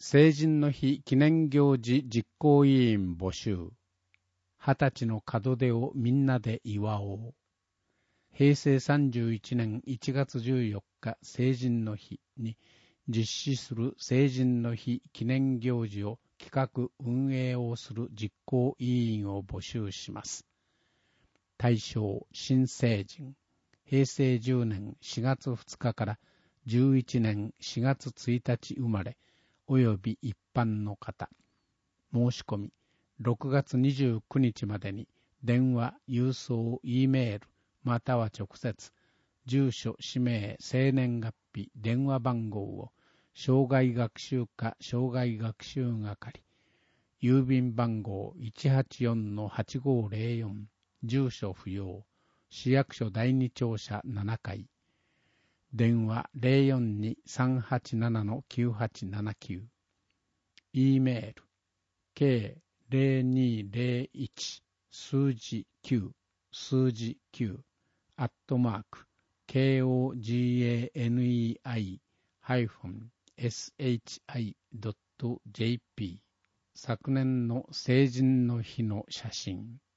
成人の日記念行事実行委員募集。20歳の門出をみんなで祝おう。平成31年1月14日成人の日に実施する成人の日記念行事を企画運営をする実行委員を募集します。対象新成人。平成10年4月2日から11年4月1日生まれおよび一般の方。申し込み6月29日までに電話、郵送、Eメールまたは直接住所、氏名、生年月日、電話番号を生涯学習課生涯学習係郵便番号 184-8504 住所不要市役所第二庁舎7階電話 042-387-9879 E メール K0201 数字9数字9@KOGANEI-SHI.jp 昨年の成人の日の写真